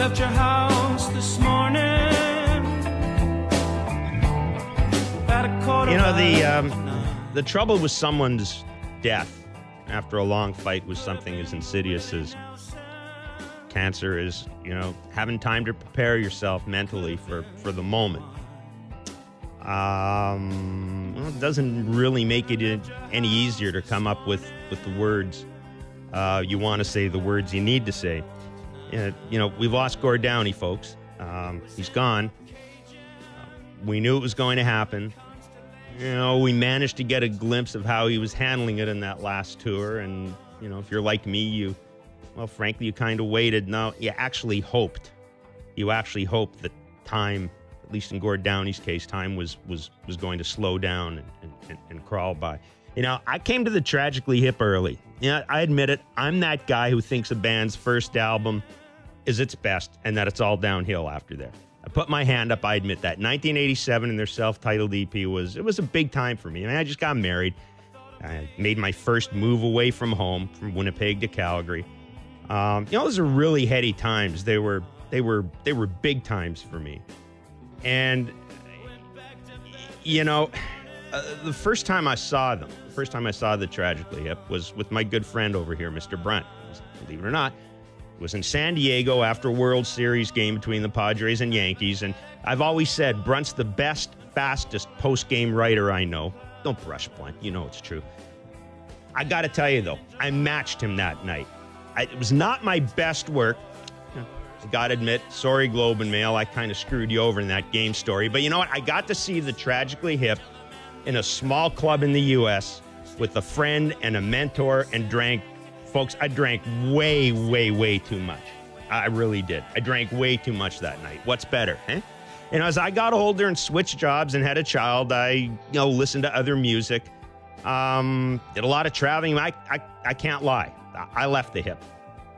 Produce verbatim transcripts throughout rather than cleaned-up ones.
left your house this morning at a quarter. You know, the um, the trouble with someone's death after a long fight with something as insidious as cancer is, you know, having time to prepare yourself mentally for, for the moment. Um, well, it doesn't really make it any easier to come up with, with the words uh, you want to say, the words you need to say. Uh, you know, we've lost Gord Downie, folks. Um, he's gone. Uh, we knew it was going to happen. You know, we managed to get a glimpse of how he was handling it in that last tour. And, you know, if you're like me, you, well, frankly, you kind of waited. No, you actually hoped. You actually hoped that time, at least in Gord Downie's case, time was was was going to slow down and, and, and crawl by. You know, I came to the Tragically Hip early. You know, I admit it. I'm that guy who thinks a band's first album is its best and that it's all downhill after that. I put my hand up. I admit that. nineteen eighty-seven and their self-titled E P was, it was a big time for me. I mean, I just got married. I made my first move away from home, from Winnipeg to Calgary. Um, you know, those are really heady times. They were, they were, they were big times for me. And, you know, uh, the first time I saw them, the first time I saw the Tragically Hip was with my good friend over here, Mister Brunt. Believe it or not, it was in San Diego after a World Series game between the Padres and Yankees. And I've always said Brunt's the best, fastest post-game writer I know. Don't brush Brunt. You know it's true. I got to tell you, though, I matched him that night. I, it was not my best work. I got to admit, sorry, Globe and Mail, I kind of screwed you over in that game story. But you know what? I got to see the Tragically Hip in a small club in the U S with a friend and a mentor and drank, folks, I drank way, way, way too much. I really did. I drank way too much that night. What's better, eh? And as I got older and switched jobs and had a child, I, you know, listened to other music, um, did a lot of traveling. I, I, I can't lie. I left the Hip.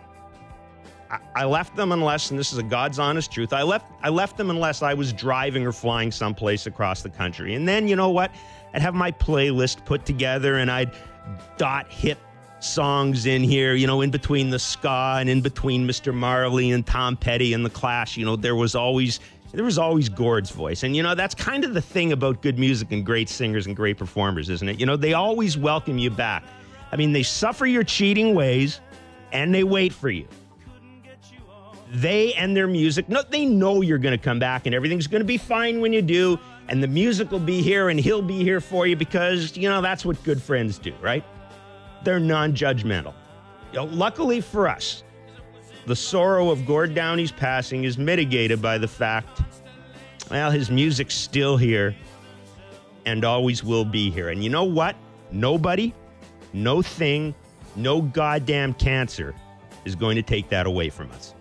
I left them unless, and this is a God's honest truth, I left I left them unless I was driving or flying someplace across the country. And then, you know what? I'd have my playlist put together and I'd dot hit songs in here, you know, in between the ska and in between Mister Marley and Tom Petty and The Clash. You know, there was always there was always Gord's voice. And, you know, that's kind of the thing about good music and great singers and great performers, isn't it? You know, they always welcome you back. I mean, they suffer your cheating ways and they wait for you. They and their music, no, they know you're going to come back and everything's going to be fine when you do, and the music will be here and he'll be here for you because, you know, that's what good friends do, right? They're non-judgmental. You know, luckily for us, the sorrow of Gord Downie's passing is mitigated by the fact, well, his music's still here and always will be here. And you know what? Nobody, no thing, no goddamn cancer is going to take that away from us.